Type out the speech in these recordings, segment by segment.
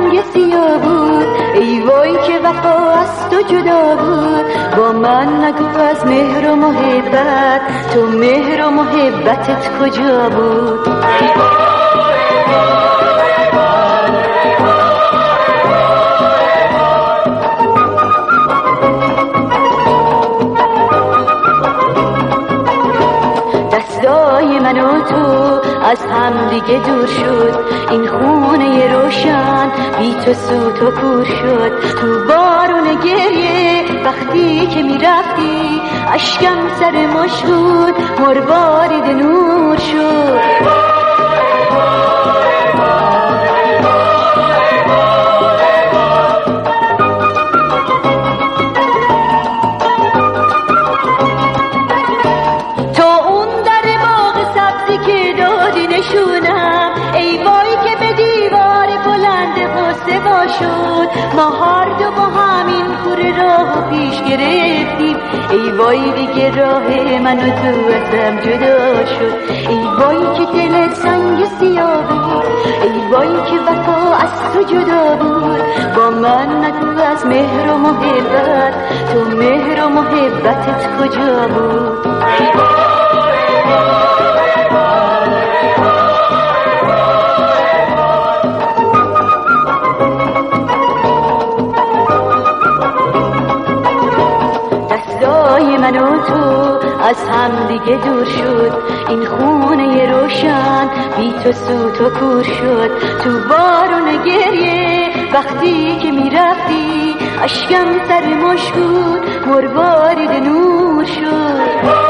سنگ سیاه بود. ای وای که وفا از تو جدا بود. با من نگو از مهر و محبت، تو مهر و محبتت کجا بود؟ دستای من و تو از هم دیگه دور شد. این خونه روشن بی تو سوت و کور شد. تو بارون گریه وقتی که می رفتی، اشکم سر مش بود، مروارید نور شد. ای وای که به دیوار بلند غصه با شد. ما هر دو با همین کوره راه پیش گرفتیم. ای وای دیگه راه من و تو ازم جدا شد. ای وای که دلت سنگ سیاه بود. ای وای که وفا از تو جدا بود. با من نگو از مهر و محبت، تو مهر و محبتت کجا بود؟ من و تو از هم دیگه دور شد. این خونه روشن بی تو سوت و کور شد. تو بارون گریه وقتی که می رفتی، اشکم سر مش بود، مروارید نور شد.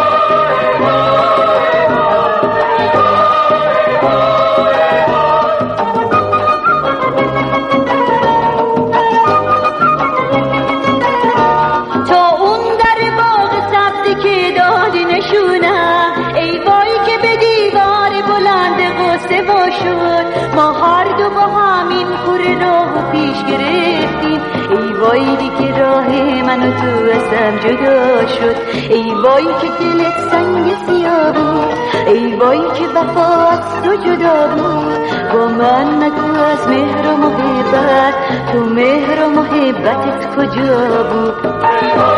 ای وای که به دیوار بلند غصه با شد. ما هر دو با همین کوره راه پیش گرفتیم. ای وای دیگه راه من و تو ازم جدا شد. ای وای که دلت سنگ سیاه بود. ای وای که وفا از تو جدا بود. با من نگو از مهر و محبت، تو مهر و محبتت کجا بود؟